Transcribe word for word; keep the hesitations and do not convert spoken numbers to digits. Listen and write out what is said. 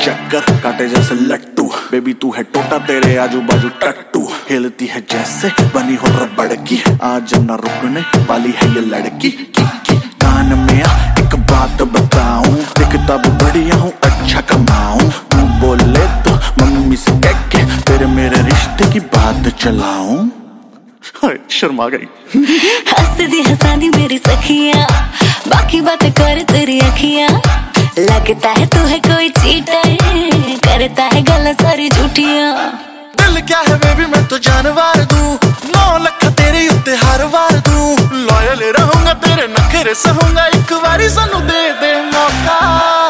चक्कर काटे जैसे लट्टू, बेबी तू है टोटा तेरे आजू बाजू टट्टू, हिलती है जैसे बनी हो रबड़ की, आज न रुकने वाली है ये लड़की की, की। कान में आ एक बात बताऊं, दिखता भी बढ़िया हूँ अच्छा कमाऊं, तू बोले तो मम्मी से कह के तेरे मेरे रिश्ते की बात चलाऊं। शर्मा गई। हंसदी हंसादी मेरी सखियां, बाकी बातें कर तेरी अखियां, लगता है तू है कोई चीटर, करता है गल्ला सारी झूठियां। दिल क्या है बेबी मैं तो जानवर दूं, नौ लख तेरे उत्ते हर वार दूं, लॉयल रहूंगा तेरे नखरे सहूंगा, एक बारी सानू दे दे मौका।